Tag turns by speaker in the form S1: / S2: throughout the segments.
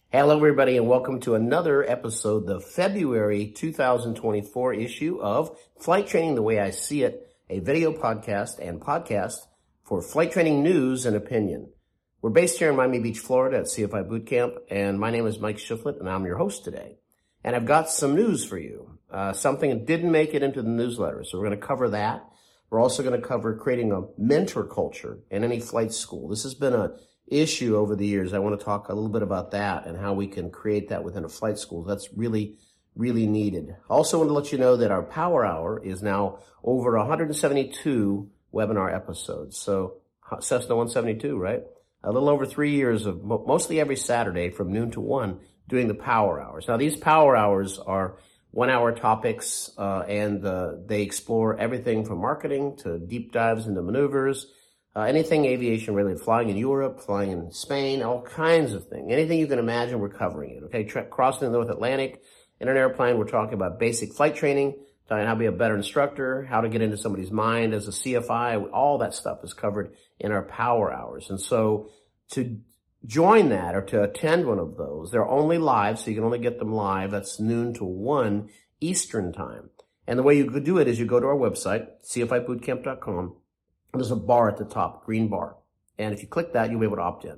S1: Hello, everybody, and welcome to another episode, the February 2024 issue of Flight Training the Way I See It, a video podcast and podcast for flight training news and opinion. We're based here in Miami Beach, Florida at CFI Boot Camp, and my name is Mike Shiflett, and I'm your host today. And I've got some news for you, something that didn't make it into the newsletter, so we're going to cover that. We're also going to cover creating a mentor culture in any flight school. This has been an issue over the years. I want to talk a little bit about that and how we can create that within a flight school. That's really needed. I also want to let you know that our Power Hour is now over 172 webinar episodes. So Cessna 172, right? A little over 3 years of mostly every Saturday from noon to 1 doing the Power Hours. Now, these Power Hours are 1 hour topics, and they explore everything from marketing to deep dives into maneuvers, anything aviation related, flying in Europe, flying in Spain, all kinds of things. Anything you can imagine, we're covering it, okay? Crossing the North Atlantic in an airplane, we're talking about basic flight training, telling how to be a better instructor, how to get into somebody's mind as a CFI, all that stuff is covered in our Power Hours. And so to join that or to attend one of those, they're only live, so you can only get them live. That's noon to 1 Eastern time. And the way you could do it is you go to our website, cfibootcamp.com. There's a bar at the top, green bar. And if you click that, you'll be able to opt in.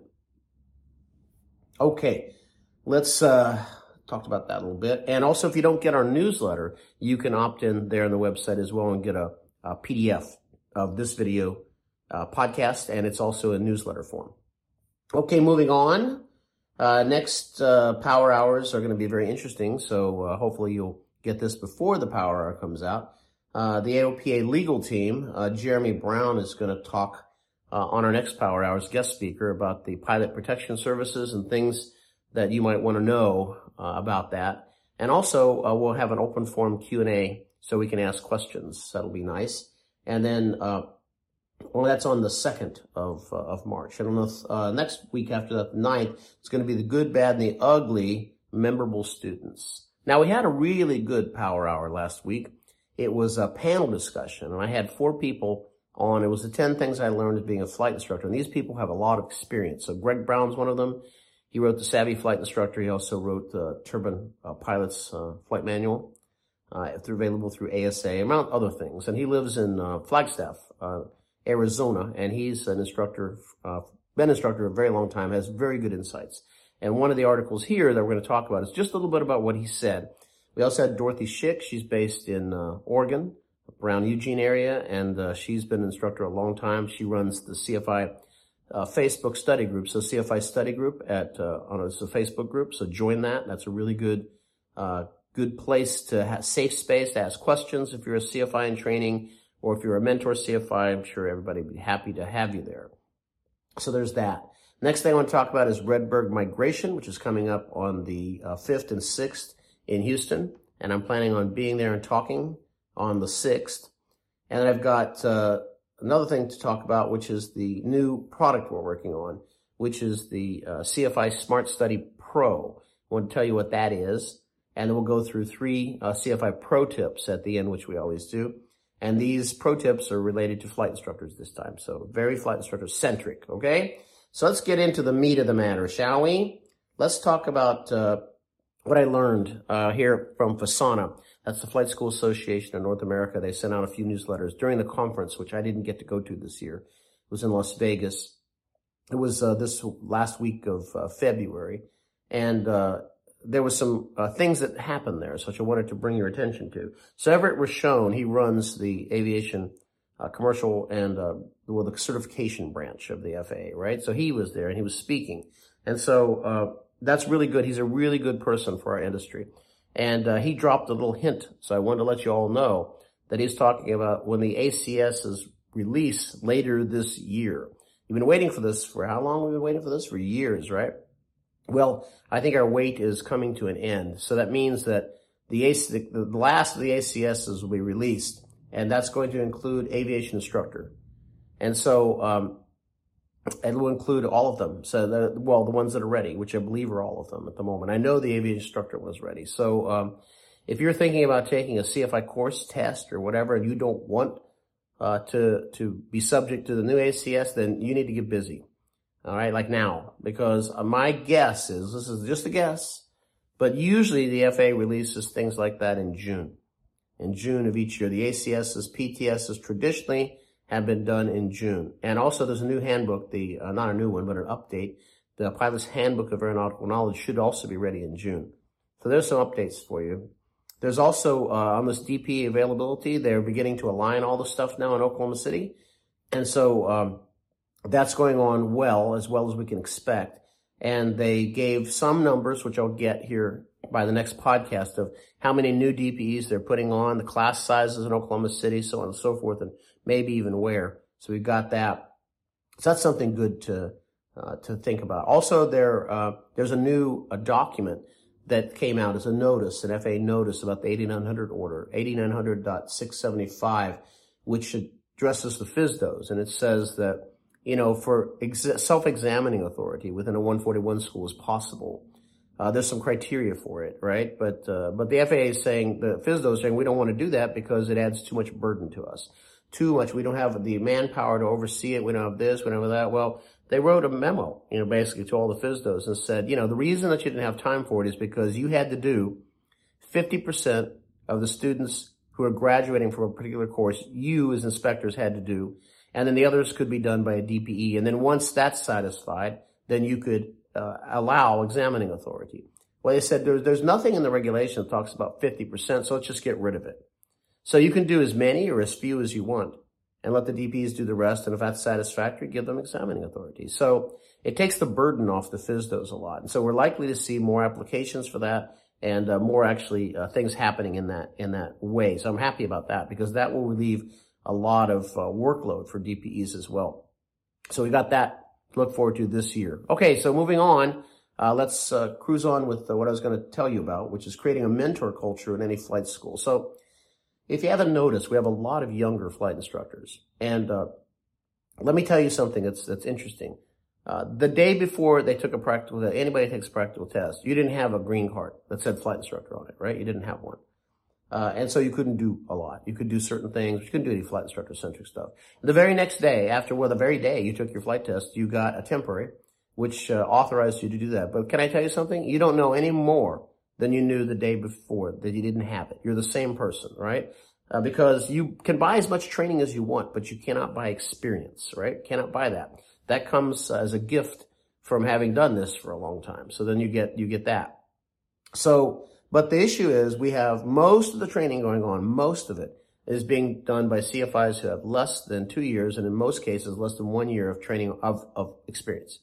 S1: Okay, let's talk about that a little bit. And also, if you don't get our newsletter, you can opt in there on the website as well and get a PDF of this video podcast, and it's also in newsletter form. Okay, moving on. Next Power Hours are going to be very interesting, so hopefully you'll get this before the Power Hour comes out. The AOPA legal team, Jeremy Brown, is going to talk on our next Power Hours guest speaker about the pilot protection services and things that you might want to know about that. And also, we'll have an open forum Q&A so we can ask questions. That'll be nice. And then, that's on the 2nd of March. And on the next week after that, the 9th, it's going to be the good, bad, and the ugly memorable students. Now, we had a really good Power Hour last week. It was a panel discussion, and I had 4 people on. It was the 10 things I learned as being a flight instructor, and these people have a lot of experience. So Greg Brown's one of them. He wrote the Savvy Flight Instructor. He also wrote the Turbine Pilot's Flight Manual, available through ASA, among other things. And he lives in Flagstaff, Arizona, and he's an instructor, been an instructor a very long time, has very good insights. And one of the articles here that we're going to talk about is just a little bit about what he said. We also had Dorothy Schick. She's based in Oregon, around Eugene area, and she's been an instructor a long time. She runs the CFI Facebook study group. So CFI study group it's a Facebook group. So join that. That's a really good place to have safe space to ask questions if you're a CFI in training, or if you're a mentor CFI. I'm sure everybody would be happy to have you there. So there's that. Next thing I want to talk about is Redbird Migration, which is coming up on the 5th and 6th in Houston, and I'm planning on being there and talking on the 6th. And then I've got another thing to talk about, which is the new product we're working on, which is the CFI Smart Study Pro. I want to tell you what that is, and then we'll go through 3 CFI Pro tips at the end, which we always do. And these pro tips are related to flight instructors this time, so very flight instructor centric, okay? So let's get into the meat of the matter, shall we? Let's talk about what I learned here from FASANA. That's the Flight School Association of North America. They sent out a few newsletters during the conference, which I didn't get to go to this year. It was in Las Vegas. It was this last week of February. And there was some things that happened there, which I wanted to bring your attention to. So Everett Rochon, he runs the aviation commercial and the certification branch of the FAA, right? So he was there and he was speaking. And so that's really good. He's a really good person for our industry. And he dropped a little hint, so I wanted to let you all know that he's talking about when the ACS is released later this year. You've been waiting for this for how long? We've been waiting for this for years, right? Well, I think our wait is coming to an end. So that means that the last of the ACSs will be released, and that's going to include aviation instructor. And so it will include all of them. So, the ones that are ready, which I believe are all of them at the moment. I know the aviation instructor was ready. So if you're thinking about taking a CFI course test or whatever, and you don't want to be subject to the new ACS, then you need to get busy. All right, like now, because my guess is, this is just a guess, but usually the FAA releases things like that in June of each year. The ACS's, PTS's traditionally have been done in June. And also there's a new handbook, not a new one, but an update. The Pilot's Handbook of Aeronautical Knowledge should also be ready in June. So there's some updates for you. There's also, on this DP availability, they're beginning to align all the stuff now in Oklahoma City. And so, that's going on well as we can expect. And they gave some numbers, which I'll get here by the next podcast, of how many new DPEs they're putting on, the class sizes in Oklahoma City, so on and so forth, and maybe even where. So we've got that. So that's something good to think about. Also, there's a new document that came out as a notice, an FAA notice about the 8900 order, 8900.675, which addresses the FSDOs. And it says that, for self-examining authority within a 141 school is possible. There's some criteria for it, right? But the FAA is saying, the FSDO is saying, we don't want to do that because it adds too much burden to us. Too much. We don't have the manpower to oversee it. We don't have this, we don't have that. Well, they wrote a memo, basically to all the FSDOs and said, the reason that you didn't have time for it is because you had to do 50% of the students who are graduating from a particular course, you as inspectors had to do. And then the others could be done by a DPE. And then once that's satisfied, then you could allow examining authority. Well, they said there's nothing in the regulation that talks about 50%, so let's just get rid of it. So you can do as many or as few as you want and let the DPs do the rest. And if that's satisfactory, give them examining authority. So it takes the burden off the FSDOs a lot. And so we're likely to see more applications for that and more actually things happening in that way. So I'm happy about that because that will relieve a lot of workload for DPEs as well. So we got that to look forward to this year. Okay, so moving on, let's cruise on with what I was going to tell you about, which is creating a mentor culture in any flight school. So if you haven't noticed, we have a lot of younger flight instructors. And let me tell you something that's interesting. The day before they took a practical test, anybody takes a practical test, you didn't have a green card that said flight instructor on it, right? You didn't have one. And so you couldn't do a lot. You could do certain things, but you couldn't do any flight instructor-centric stuff. The very next day, the very day you took your flight test, you got a temporary, which authorized you to do that. But can I tell you something? You don't know any more than you knew the day before that you didn't have it. You're the same person, right? Because you can buy as much training as you want, but you cannot buy experience, right? Cannot buy that. That comes as a gift from having done this for a long time. So then you get that. So, but the issue is we have most of the training going on, most of it is being done by CFIs who have less than 2 years and in most cases less than 1 year of training of experience.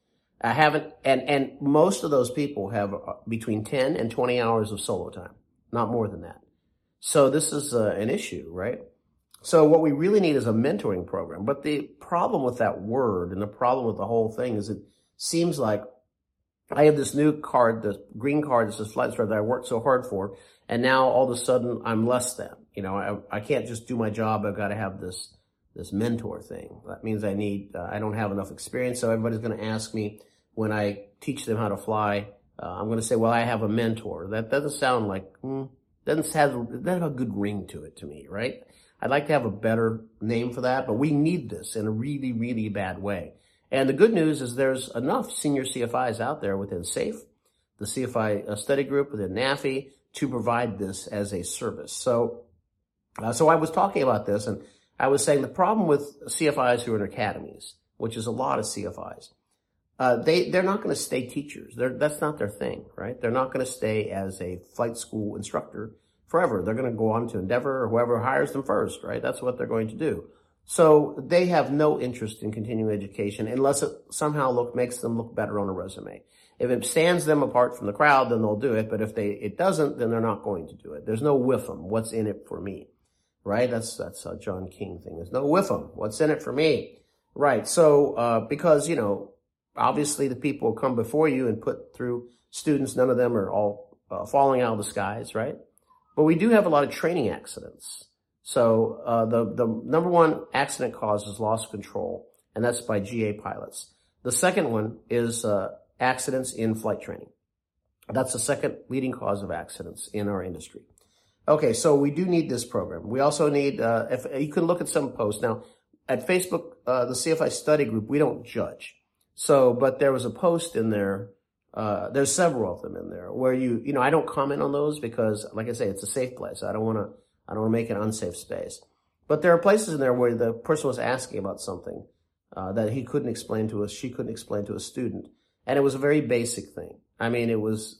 S1: And most of those people have between 10 and 20 hours of solo time, not more than that. So this is an issue, right? So what we really need is a mentoring program. But the problem with that word and the problem with the whole thing is it seems like I have this new card, the green card that says flight instructor that I worked so hard for, and now all of a sudden I'm less than. I can't just do my job. I've got to have this mentor thing. That means I don't have enough experience. So everybody's going to ask me when I teach them how to fly. I'm going to say, well, I have a mentor. That doesn't sound like, doesn't have a good ring to it to me, right? I'd like to have a better name for that, but we need this in a really, really bad way. And the good news is there's enough senior CFIs out there within SAFE, the CFI study group within NAFI, to provide this as a service. So I was talking about this, and I was saying the problem with CFIs who are in academies, which is a lot of CFIs, they're not going to stay teachers. That's not their thing, right? They're not going to stay as a flight school instructor forever. They're going to go on to Endeavor or whoever hires them first, right? That's what they're going to do. So they have no interest in continuing education unless it somehow makes them look better on a resume. If it stands them apart from the crowd, then they'll do it. But if it doesn't, then they're not going to do it. There's no WIFM. What's in it for me? Right? That's a John King thing. There's no WIFM. What's in it for me? Right. So, because, obviously the people who come before you and put through students, none of them are all falling out of the skies, right? But we do have a lot of training accidents. So the number one accident cause is loss of control, and that's by GA pilots. The second one is accidents in flight training. That's the second leading cause of accidents in our industry. Okay, so we do need this program. We also need, if you can look at some posts. Now, at Facebook, the CFI study group, we don't judge. So, but there was a post in there. There's several of them in there where I don't comment on those because, like I say, it's a safe place. I don't want to make it an unsafe space. But there are places in there where the person was asking about something that he couldn't explain to us, she couldn't explain to a student. And it was a very basic thing. I mean, it was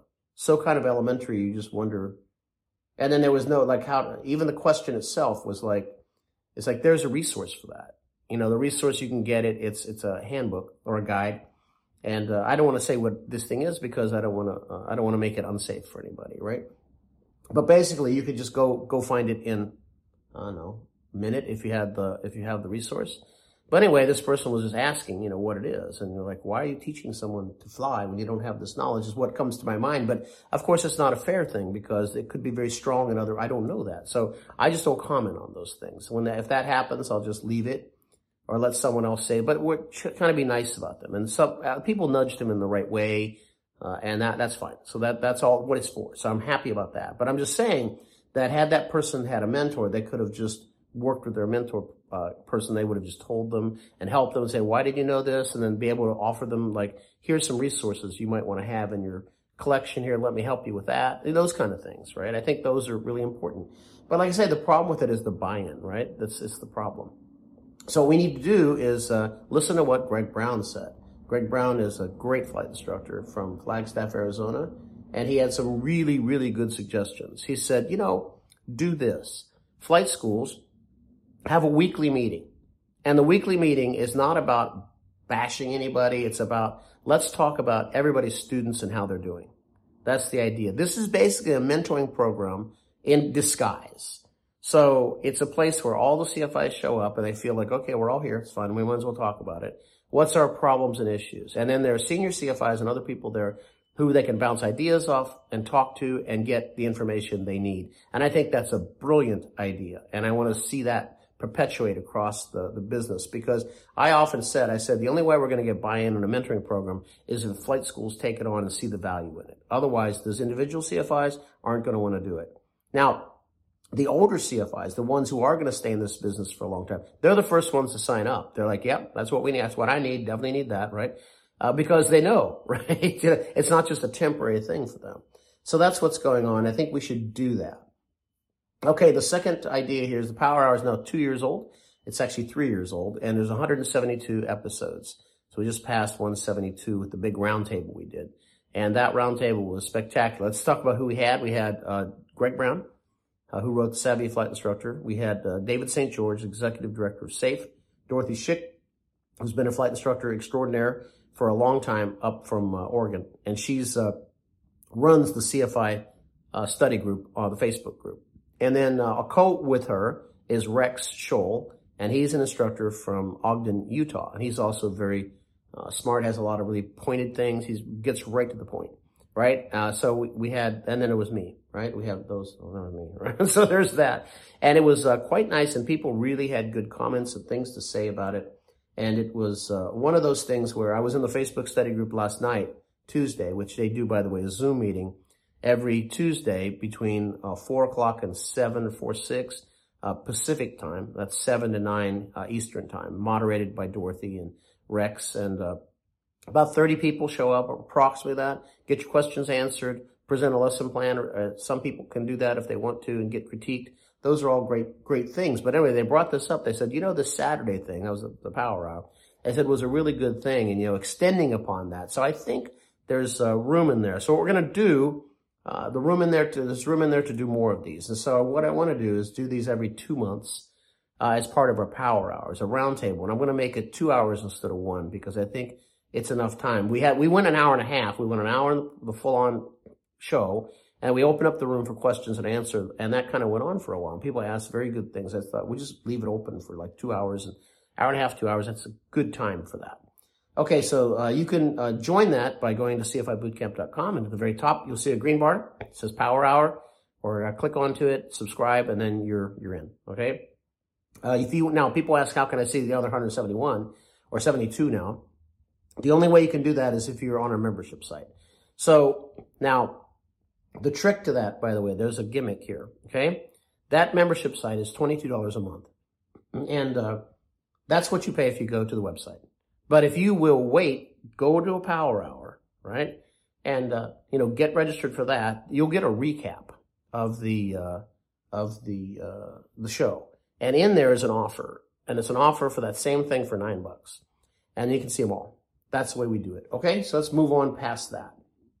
S1: so kind of elementary, you just wonder. And then there was no, like, even the question itself was like, it's like, there's a resource for that. The resource, you can get it. It's a handbook or a guide. And I don't want to say what this thing is because I don't want to make it unsafe for anybody, right? But basically, you could just go find it in, I don't know, a minute if you have the resource. But anyway, this person was just asking, what it is. And you're like, why are you teaching someone to fly when you don't have this knowledge is what comes to my mind. But of course, it's not a fair thing because it could be very strong and I don't know that. So I just don't comment on those things. If that happens, I'll just leave it or let someone else say, but we're trying to be nice about them. And some people nudged him in the right way. And that's fine. So that's all what it's for. So I'm happy about that. But I'm just saying that had that person had a mentor, they could have just worked with their mentor person. They would have just told them and helped them and say, why did you know this? And then be able to offer them, like, here's some resources you might want to have in your collection here. Let me help you with that. And those kind of things, right? I think those are really important. But like I said, the problem with it is the buy-in, right? It's the problem. So what we need to do is listen to what Greg Brown said. Greg Brown is a great flight instructor from Flagstaff, Arizona, and he had some really, really good suggestions. He said, do this. Flight schools have a weekly meeting, and the weekly meeting is not about bashing anybody. It's about, let's talk about everybody's students and how they're doing. That's the idea. This is basically a mentoring program in disguise. So it's a place where all the CFIs show up and they feel like, okay, we're all here. It's fun. We might as well talk about it. What's our problems and issues? And then there are senior CFIs and other people there who they can bounce ideas off and talk to and get the information they need. And I think that's a brilliant idea. And I want to see that perpetuate across the business because I said, the only way we're going to get buy-in on a mentoring program is if flight schools take it on and see the value in it. Otherwise, those individual CFIs aren't going to want to do it. Now, the older CFIs, the ones who are going to stay in this business for a long time, they're the first ones to sign up. They're like, yep, that's what we need. That's what I need. Definitely need that, right? Because they know, right? It's not just a temporary thing for them. So that's what's going on. I think we should do that. Okay, the second idea here is the Power Hour is now 2 years old. It's actually 3 years old, and there's 172 episodes. So we just passed 172 with the big roundtable we did. And that roundtable was spectacular. Let's talk about who we had. We had Greg Brown, who wrote Savvy Flight Instructor. We had David St. George, Executive Director of SAFE. Dorothy Schick, who's been a flight instructor extraordinaire for a long time up from Oregon. And she's runs the CFI study group, the Facebook group. And then a co with her is Rex Scholl, and he's an instructor from Ogden, Utah. And he's also very smart, has a lot of really pointed things. He gets right to the point, right? So we had, and then it was me, right? We have those, oh, that was me, right? So there's that. And it was quite nice, and people really had good comments and things to say about it. And it was one of those things where I was in the Facebook study group last night, Tuesday, which they do, by the way, a Zoom meeting every Tuesday between 4 o'clock and 7 or 4, 6 Pacific time. That's 7 to 9 Eastern time, moderated by Dorothy and Rex. And about 30 people show up, approximately that, get your questions answered, present a lesson plan. Some people can do that if they want to and get critiqued. Those are all great things. But anyway, they brought this up. They said, this Saturday thing, that was the Power Hour, they said was a really good thing, and, extending upon that. So I think there's room in there. So what we're going to do, there's room in there to do more of these. And so what I want to do is do these every 2 months as part of our Power Hours, a roundtable. And I'm going to make it 2 hours instead of 1 because I think it's enough time. We went an hour and a half. We went an hour in the full-on show, and we opened up the room for questions and answers, and that kind of went on for a while. And people asked very good things. I thought we just leave it open for like 2 hours, an hour and a half, 2 hours. That's a good time for that. Okay, so you can join that by going to cfibootcamp.com, and at the very top you'll see a green bar. It says Power Hour, or click onto it, subscribe, and then you're in. Okay. Now people ask, how can I see the other 171 or 72 now? The only way you can do that is if you're on our membership site. So now, the trick to that, by the way, there's a gimmick here, okay? That membership site is $22 a month. And that's what you pay if you go to the website. But if you will wait, go to a power hour, right? And, get registered for that. You'll get a recap of the show. And in there is an offer. And it's an offer for that same thing for $9. And you can see them all. That's the way we do it. Okay, so let's move on past that.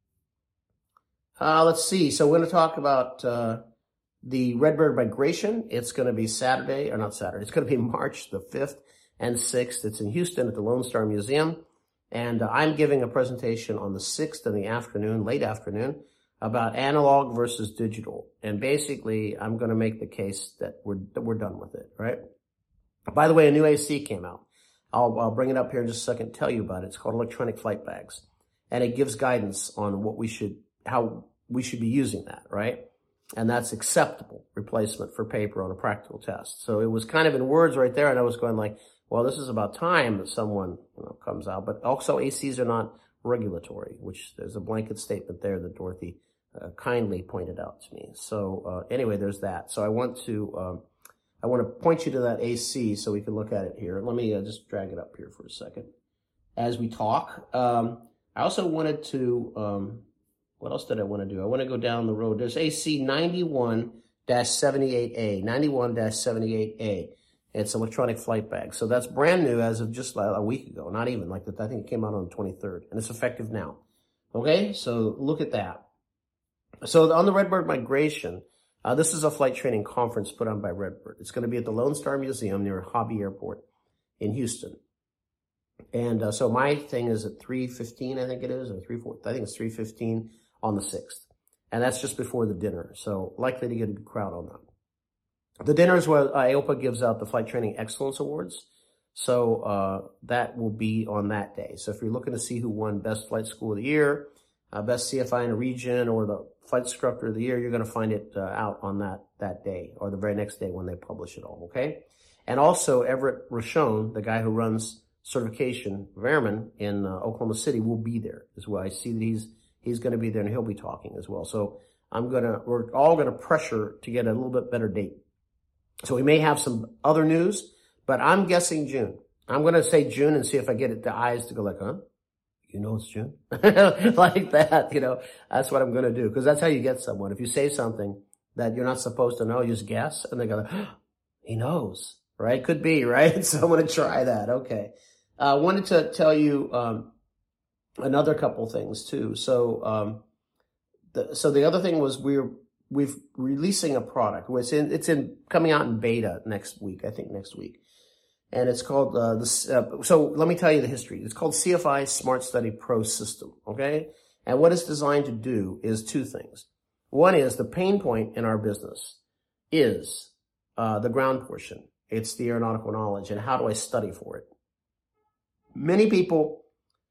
S1: Let's see. So we're going to talk about the Redbird Migration. It's going to be Saturday, or not Saturday. It's going to be March the 5th and 6th. It's in Houston at the Lone Star Museum. And I'm giving a presentation on the 6th in the afternoon, late afternoon, about analog versus digital. And basically, I'm going to make the case that we're done with it, right? By the way, a new AC came out. I'll bring it up here in just a second, tell you about it. It's called electronic flight bags. And it gives guidance on how we should be using that, right? And that's acceptable replacement for paper on a practical test. So it was kind of in words right there, and I was going like, well, this is about time that someone comes out. But also ACs are not regulatory, which there's a blanket statement there that Dorothy kindly pointed out to me. So anyway, there's that. So I want to point you to that AC so we can look at it here. Let me just drag it up here for a second as we talk. I also wanted to, what else did I want to do? I want to go down the road. There's AC 91-78A, 91-78A. It's electronic flight bag. So that's brand new as of just a week ago. Not even like that. I think it came out on the 23rd, and it's effective now. Okay, so look at that. So on the Redbird Migration, this is a flight training conference put on by Redbird. It's going to be at the Lone Star Museum near Hobby Airport in Houston. And so my thing is at 3:15, I think it is, or 3:40. I think it's 3:15 on the 6th. And that's just before the dinner. So likely to get a good crowd on that. The dinner is where AOPA gives out the Flight Training Excellence Awards. So that will be on that day. So if you're looking to see who won Best Flight School of the Year, Best CFI in a region, or the Flight Instructor of the Year, you're going to find it out on that day, or the very next day when they publish it all, okay? And also Everett Rochon, the guy who runs certification of airmen in Oklahoma City, will be there as well. I see that he's going to be there, and he'll be talking as well. So we're all going to pressure to get a little bit better date. So we may have some other news, but I'm guessing June. I'm going to say June and see if I get the eyes to go like, huh? It's June? Like that, that's what I'm going to do. Because that's how you get someone. If you say something that you're not supposed to know, you just guess, and they go, he knows, right? Could be, right? So I'm going to try that. Okay. I wanted to tell you another couple things too. So the other thing was we're releasing a product. It's coming out in beta next week. And it's called, so let me tell you the history. It's called CFI Smart Study Pro System, okay? And what it's designed to do is two things. One is the pain point in our business is the ground portion. It's the aeronautical knowledge, and how do I study for it? Many people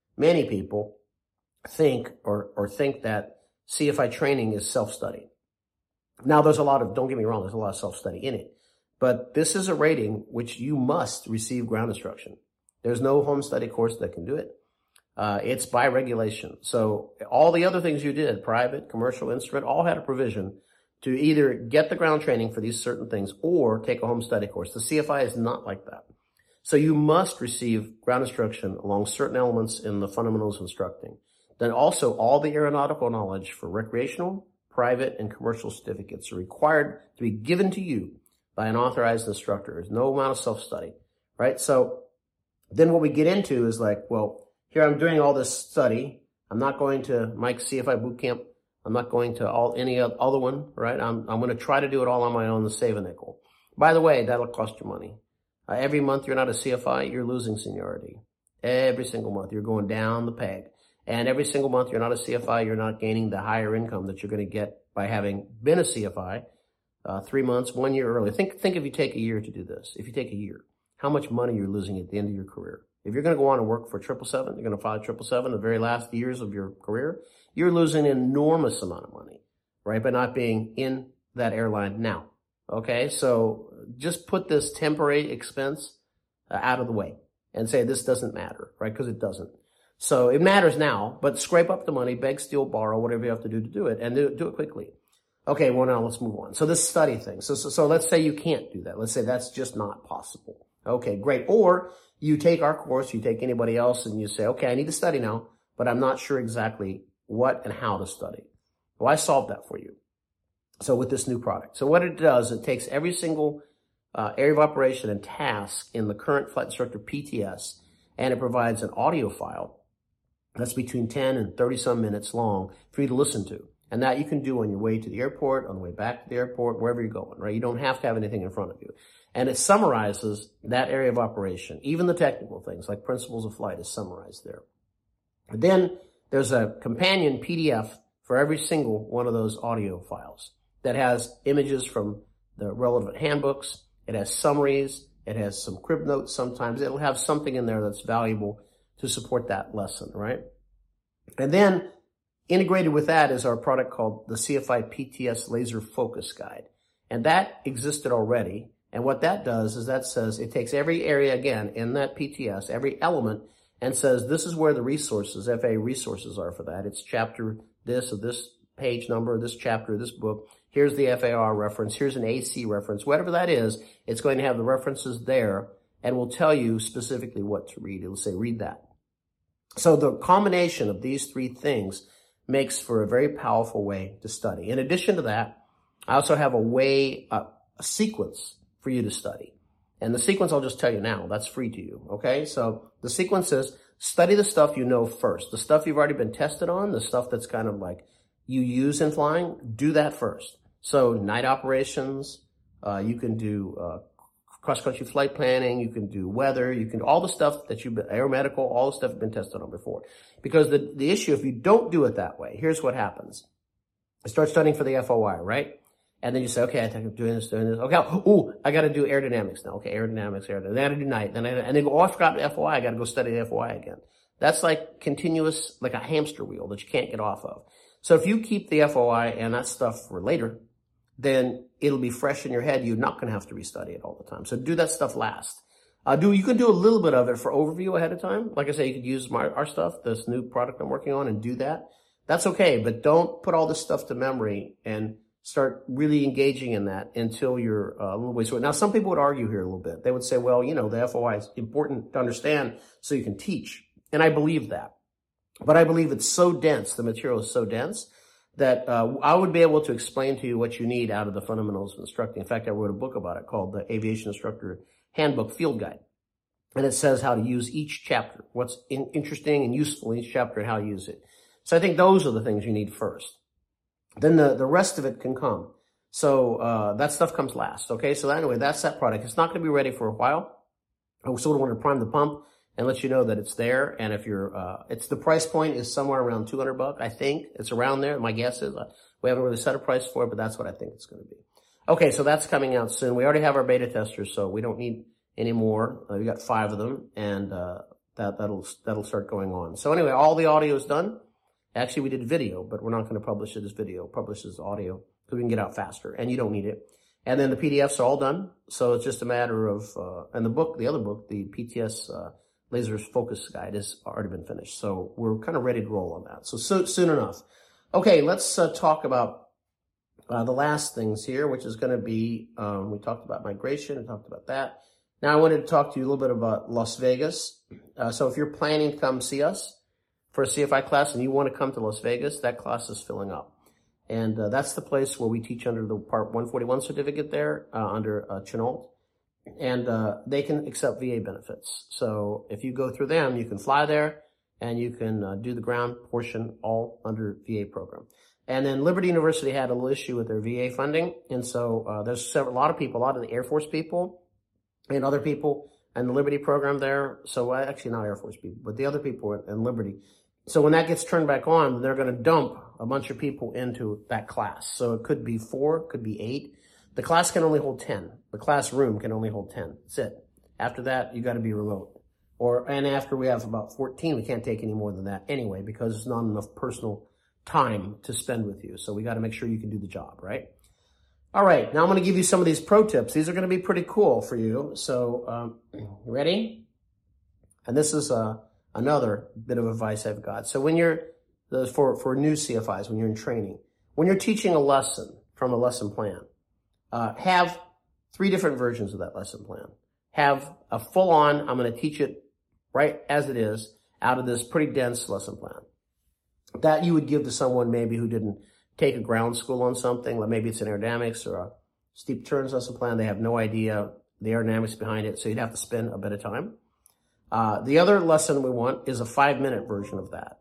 S1: think that CFI training is self-study. Now, don't get me wrong, there's a lot of self-study in it. But this is a rating which you must receive ground instruction. There's no home study course that can do it. It's by regulation. So all the other things you did, private, commercial, instrument, all had a provision to either get the ground training for these certain things or take a home study course. The CFI is not like that. So you must receive ground instruction along certain elements in the fundamentals of instructing. Then also all the aeronautical knowledge for recreational, private, and commercial certificates are required to be given to you by an authorized instructor. There's no amount of self-study, right? So then what we get into is like, well, here I'm doing all this study. I'm not going to Mike's CFI boot camp. I'm not going to any other one, right? I'm going to try to do it all on my own to save a nickel. By the way, that'll cost you money. Every month you're not a CFI, you're losing seniority. Every single month you're going down the peg. And every single month you're not a CFI, you're not gaining the higher income that you're going to get by having been a CFI 3 months, 1 year early. Think if you take a year to do this. If you take a year, how much money you're losing at the end of your career. If you're going to go on and work for 777, you're going to fly 777 the very last years of your career, you're losing an enormous amount of money, right, by not being in that airline now. Okay, so just put this temporary expense out of the way and say this doesn't matter, right, because it doesn't. So it matters now, but scrape up the money, beg, steal, borrow, whatever you have to do it, and do it quickly. Okay, well, now let's move on. So this study thing. So let's say you can't do that. Let's say that's just not possible. Okay, great. Or you take our course, you take anybody else, and you say, okay, I need to study now, but I'm not sure exactly what and how to study. Well, I solved that for you. So with this new product. So what it does, it takes every single area of operation and task in the current Flight Instructor PTS, and it provides an audio file that's between 10 and 30 some minutes long for you to listen to. And that you can do on your way to the airport, on the way back to the airport, wherever you're going, right? You don't have to have anything in front of you. And it summarizes that area of operation. Even the technical things like principles of flight is summarized there. And then there's a companion PDF for every single one of those audio files that has images from the relevant handbooks. It has summaries. It has some crib notes sometimes. It'll have something in there that's valuable to support that lesson, right? And then integrated with that is our product called the CFI PTS Laser Focus Guide. And that existed already. And what that does is that says it takes every area, again, in that PTS, every element, and says this is where the resources, FAA resources are for that. It's chapter this or this page number, this chapter, this book. Here's the FAR reference. Here's an AC reference. Whatever that is, it's going to have the references there and will tell you specifically what to read. It'll say, read that. So the combination of these three things makes for a very powerful way to study. In addition to that, I also have a sequence for you to study. And the sequence I'll just tell you now. That's free to you, okay? So the sequence is study the stuff you know first. The stuff you've already been tested on, the stuff that's kind of like you use in flying, do that first. So night operations, you can do cross-country flight planning, you can do weather, you can do all the stuff that you've been, aeromedical, all the stuff you've been tested on before. Because the issue, if you don't do it that way, here's what happens. You start studying for the FOI, right? And then you say, okay, I think I'm doing this. Okay, ooh, I got to do aerodynamics now. Okay, aerodynamics. Then I got to do night. And then go, oh, I forgot the FOI. I got to go study the FOI again. That's like continuous, like a hamster wheel that you can't get off of. So if you keep the FOI and that stuff for later, then it'll be fresh in your head. You're not going to have to restudy it all the time. So do that stuff last. You can do a little bit of it for overview ahead of time. Like I say, you could use our stuff, this new product I'm working on, and do that. That's okay, but don't put all this stuff to memory and start really engaging in that until you're a little ways away. Now, some people would argue here a little bit. They would say, well, you know, the FOI is important to understand so you can teach. And I believe that. But I believe it's so dense, the material is so dense, that I would be able to explain to you what you need out of the fundamentals of instructing. In fact, I wrote a book about it called the Aviation Instructor Handbook Field Guide. And it says how to use each chapter, what's interesting and useful in each chapter and how to use it. So I think those are the things you need first. Then the rest of it can come. So that stuff comes last, okay? So anyway, that's that product. It's not going to be ready for a while. I sort of want to prime the pump and let you know that it's there. And if you're, it's the price point is somewhere around $200, I think. It's around there. My guess is we haven't really set a price for it, but that's what I think it's going to be. Okay, so that's coming out soon. We already have our beta testers, so we don't need any more. We got 5 of them, and that'll start going on. So anyway, all the audio is done. Actually, we did video, but we're not going to publish it as video. Publish as audio so we can get out faster, and you don't need it. And then the PDFs are all done, so it's just a matter of and the other book, the PTS Laser Focus Guide, has already been finished. So we're kind of ready to roll on that. So soon enough. Okay, let's talk about the last things here, which is going to be we talked about migration and talked about that. Now I wanted to talk to you a little bit about Las Vegas. So if you're planning to come see us for a CFI class and you want to come to Las Vegas, that class is filling up. And that's the place where we teach under the Part 141 certificate there, under Chenault. And they can accept VA benefits. So if you go through them, you can fly there and you can do the ground portion all under VA program. And then Liberty University had a little issue with their VA funding. And so there's a lot of people, a lot of the Air Force people and other people in the Liberty program there. So actually not Air Force people, but the other people in Liberty. So when that gets turned back on, they're going to dump a bunch of people into that class. So it could be 4, it could be 8. The class can only hold 10. The classroom can only hold 10. That's it. After that, you got to be remote. And after we have about 14, we can't take any more than that anyway, because there's not enough personal time to spend with you. So we got to make sure you can do the job, right? All right. Now I'm going to give you some of these pro tips. These are going to be pretty cool for you. So, you ready? And this is, another bit of advice I've got. So when you're, for new CFIs, when you're in training, when you're teaching a lesson from a lesson plan, have 3 different versions of that lesson plan. have a full-on, I'm going to teach it right as it is out of this pretty dense lesson plan that you would give to someone maybe who didn't take a ground school on something, like maybe it's an aerodynamics or a steep turns lesson plan. They have no idea the aerodynamics behind it, so you'd have to spend a bit of time. The other lesson we want is a 5-minute version of that.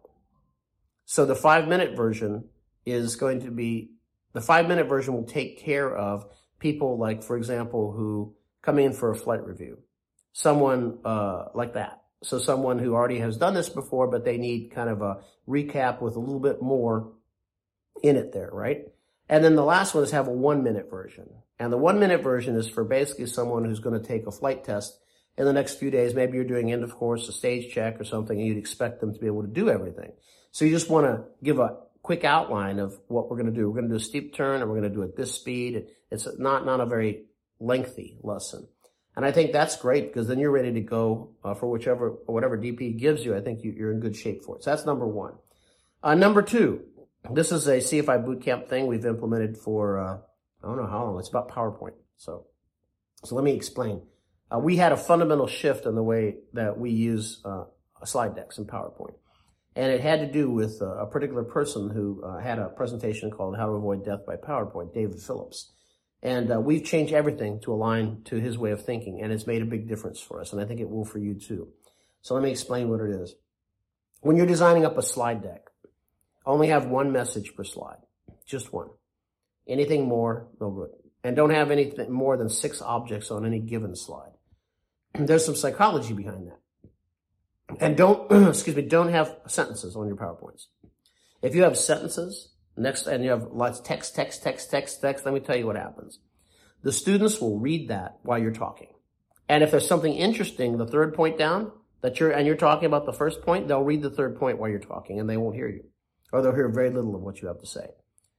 S1: So the 5-minute version is going to be, the 5-minute version will take care of people like, for example, who come in for a flight review. Someone like that. So someone who already has done this before, but they need kind of a recap with a little bit more in it there, right? And then the last one is have a 1-minute version. And the 1-minute version is for basically someone who's going to take a flight test in the next few days. Maybe you're doing end of course, a stage check or something, and you'd expect them to be able to do everything. So you just want to give a quick outline of what we're going to do. We're going to do a steep turn, and we're going to do it at this speed. It's not a very lengthy lesson. And I think that's great because then you're ready to go for whatever DP gives you. I think you're in good shape for it. So that's number one. Number two, this is a CFI bootcamp thing we've implemented for, I don't know how long. It's about PowerPoint. So let me explain. We had a fundamental shift in the way that we use slide decks in PowerPoint. And it had to do with a particular person who had a presentation called How to Avoid Death by PowerPoint, David Phillips. And we've changed everything to align to his way of thinking, and it's made a big difference for us, and I think it will for you too. So let me explain what it is. When you're designing up a slide deck, only have one message per slide, just one. Anything more, no good. And don't have anything more than 6 objects on any given slide. There's some psychology behind that. And don't have sentences on your PowerPoints. If you have sentences, and you have lots of text, let me tell you what happens. The students will read that while you're talking. And if there's something interesting, the third point down, you're talking about the first point, they'll read the third point while you're talking, and they won't hear you. Or they'll hear very little of what you have to say.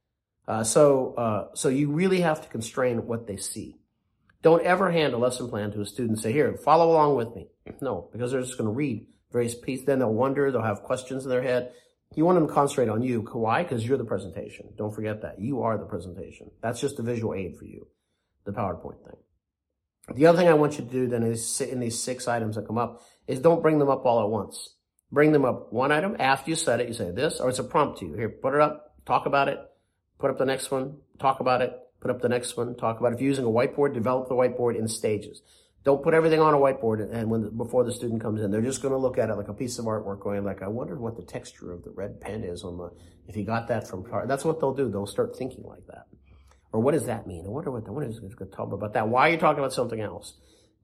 S1: So you really have to constrain what they see. Don't ever hand a lesson plan to a student and say, here, follow along with me. No, because they're just going to read various pieces. Then they'll wonder, they'll have questions in their head. You want them to concentrate on you. Why? Because you're the presentation. Don't forget that. You are the presentation. That's just a visual aid for you, the PowerPoint thing. The other thing I want you to do then is in these 6 items that come up is don't bring them up all at once. Bring them up one item. After you said it, you say this, or it's a prompt to you. Here, put it up, talk about it, put up the next one, talk about it, put up the next one, talk about it. If you're using a whiteboard, develop the whiteboard in stages. Don't put everything on a whiteboard and before the student comes in. They're just going to look at it like a piece of artwork going like, I wonder what the texture of the red pen is if he got that from car. That's what they'll do. They'll start thinking like that. Or what does that mean? I wonder what is going to talk about that. Why are you talking about something else?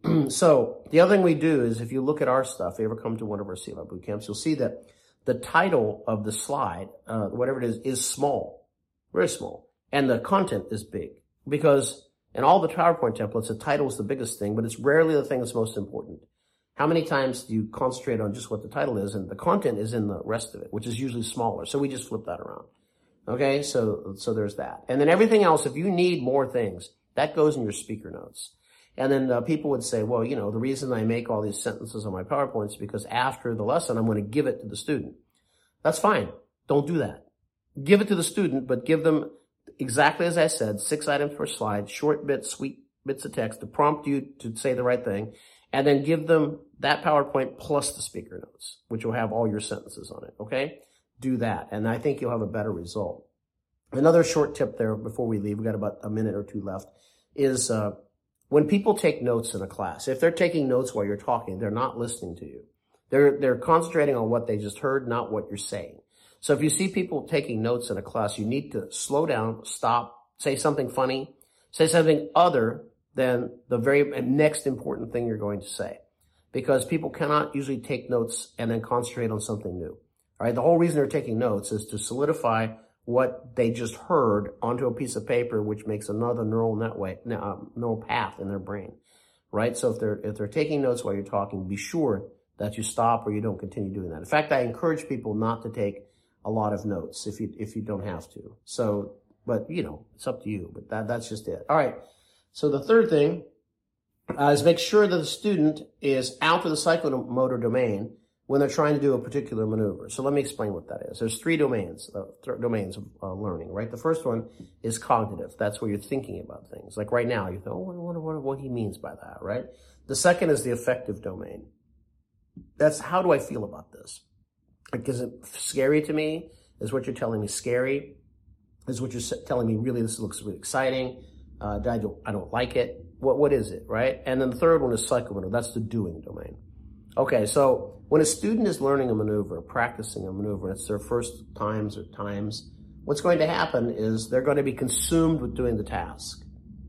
S1: So the other thing we do is if you look at our stuff, if you ever come to one of our CFI boot camps, you'll see that the title of the slide, whatever it is small, very small. And the content is big because in all the PowerPoint templates, the title is the biggest thing, but it's rarely the thing that's most important. How many times do you concentrate on just what the title is, and the content is in the rest of it, which is usually smaller. So we just flip that around. Okay, so there's that. And then everything else, if you need more things, that goes in your speaker notes. And then people would say, well, the reason I make all these sentences on my PowerPoints is because after the lesson, I'm going to give it to the student. That's fine. Don't do that. Give it to the student, but give them exactly as I said, 6 items per slide, short bits, sweet bits of text to prompt you to say the right thing, and then give them that PowerPoint plus the speaker notes, which will have all your sentences on it, okay? Do that, and I think you'll have a better result. Another short tip there before we leave, we've got about a minute or 2 left, is when people take notes in a class, if they're taking notes while you're talking, they're not listening to you. They're concentrating on what they just heard, not what you're saying. So if you see people taking notes in a class, you need to slow down, stop, say something funny, say something other than the very next important thing you're going to say. Because people cannot usually take notes and then concentrate on something new. All right, the whole reason they're taking notes is to solidify what they just heard onto a piece of paper, which makes another neural path in their brain. Right? So if they're taking notes while you're talking, be sure that you stop or you don't continue doing that. In fact, I encourage people not to take a lot of notes if you don't have to. So, but it's up to you, but that's just it. All right. So the third thing is make sure that the student is out of the psychomotor domain when they're trying to do a particular maneuver. So let me explain what that is. There's 3 domains of learning, right? The first one is cognitive. That's where you're thinking about things. Like right now, you think, I wonder what he means by that, right? The second is the affective domain. That's how do I feel about this? Like, is it scary to me? Is what you're telling me scary? Is what you're telling me really this looks really exciting? I don't like it. What is it, right? And then the third one is psychomotor. That's the doing domain. Okay, so when a student is learning a maneuver, practicing a maneuver, it's their first times, what's going to happen is they're going to be consumed with doing the task.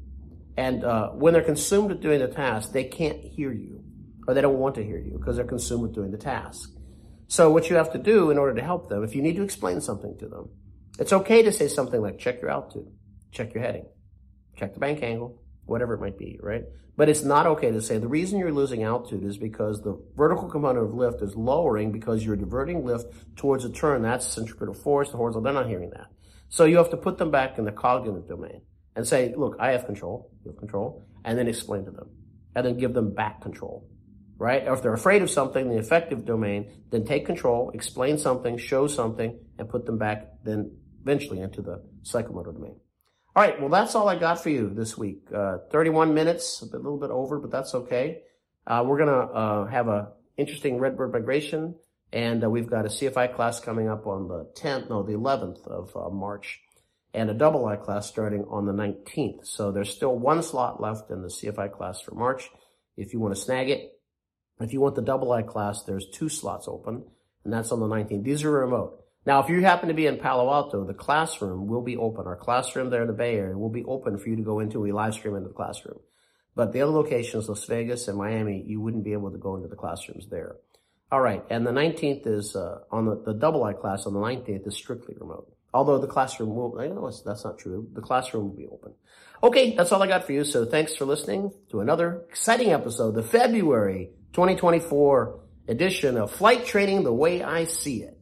S1: And when they're consumed with doing the task, they can't hear you, or they don't want to hear you because they're consumed with doing the task. So what you have to do in order to help them, if you need to explain something to them, it's okay to say something like, check your altitude, check your heading, check the bank angle, whatever it might be, right? But it's not okay to say the reason you're losing altitude is because the vertical component of lift is lowering because you're diverting lift towards a turn. That's centripetal force, the horizontal. They're not hearing that. So you have to put them back in the cognitive domain and say, look, I have control, you have control, and then explain to them. And then give them back control, right? Or if they're afraid of something, the affective domain, then take control, explain something, show something, and put them back then eventually into the psychomotor domain. All right, well, that's all I got for you this week. 31 minutes, a little bit over, but that's okay. We're going to have a interesting Redbird migration, and we've got a CFI class coming up on the 11th of March, and a double I class starting on the 19th. So there's still one slot left in the CFI class for March if you want to snag it. If you want the double I class, there's 2 slots open, and that's on the 19th. These are remote. Now, if you happen to be in Palo Alto, the classroom will be open. Our classroom there in the Bay Area will be open for you to go into. We live stream into the classroom. But the other locations, Las Vegas and Miami, you wouldn't be able to go into the classrooms there. All right, and the 19th is, on the double I class on the 19th is strictly remote. Although the classroom will, that's not true. The classroom will be open. Okay, that's all I got for you. So thanks for listening to another exciting episode, the February 2024 edition of Flight Training the Way I See It.